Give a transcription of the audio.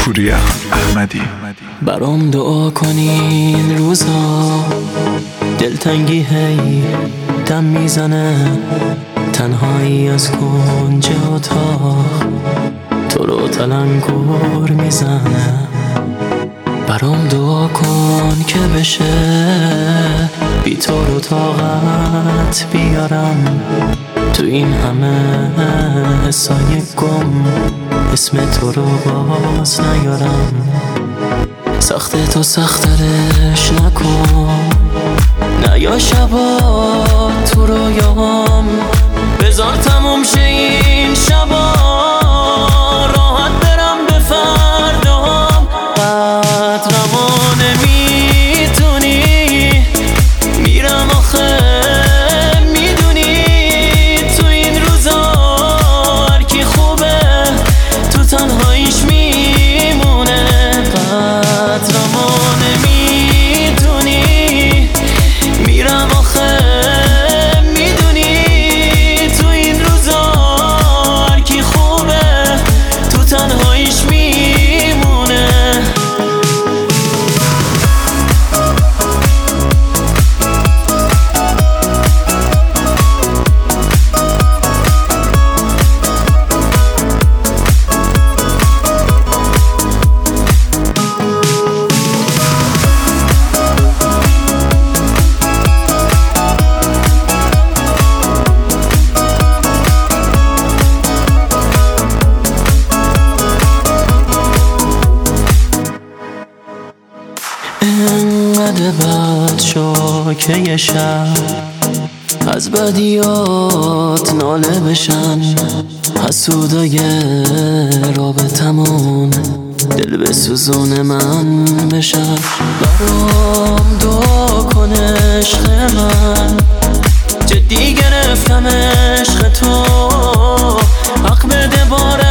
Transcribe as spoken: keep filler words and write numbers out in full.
پوریا احمدی. برام دعا کنین روزا، دلتنگی هی دم میزنه، تنهایی از کنج اتاق تو رو تلنگر میزنه. برام دعا کن که بشه بی تو رو طاقت بیارم، تو این همه حسای گم اسم تو رو باز نیارم. سخت تو سخترش نکن، نه یا شبا تو رویام بذار تموم شه این شبا، راحت برم به فردام. قدرمو نمیدونی میرم آخه میدونی، تو این روزا هر کی خوبه تو تنهاییش میمونه. قدرمو نمیدونی میرم آخه میدونی، تو این روزا هر کی خوبه تو تنهاییش میمونه. انقدر بد شو که یه شب از بدیات ناله بشن، حسودای رابطمون دل به سوزون من بشن. برام دعا کن عشق من، جدی گرفتم عشق تو، حق بده باره